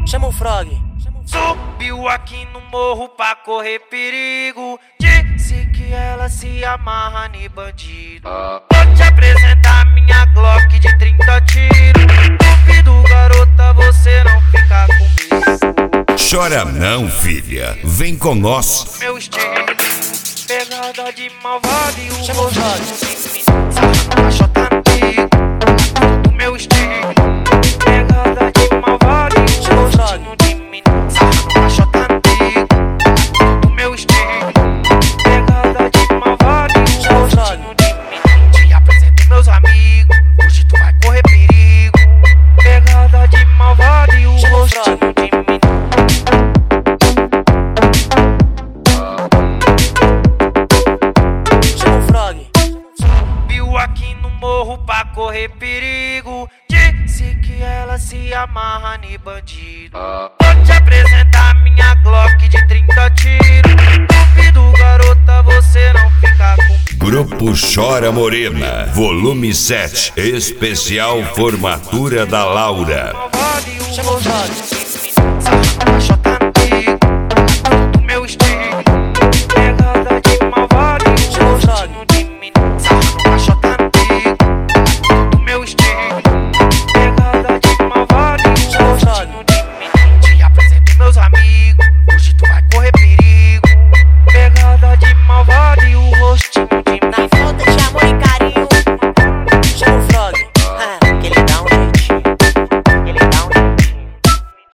Chama o Frog. Subiu aqui no morro pra correr perigo. Disse que ela se amarra em bandido. Vou te apresentar minha Glock de 30 tiros. Duvido, garota, você não ficar comigo. Chora não, filha, vem com nós. Meu estilo, pegada de malvado e o Chama o Frog. Chota amigo, do meu estilo, pegada de malvado e o Chama o Frog. de menino. Chota amigo, do meu estilo, pegada de malvado e o Chama o Frog. de menino. Te apresento meus amigos, hoje tu vai correr perigo. Pegada de malvado e o Chama o rostinho Frog. de menino. Chama o Frog. Viu aqui no morro pra correr perigo. Disse que ela se amarra em bandido. Vou te apresentar minha Glock de 30 tiros. Duvido, garota, você não ficar comigo. Grupo Chora Morena, volume 7, especial formatura da Laura. Malvado e o Chama o Frog. rostinho de menino.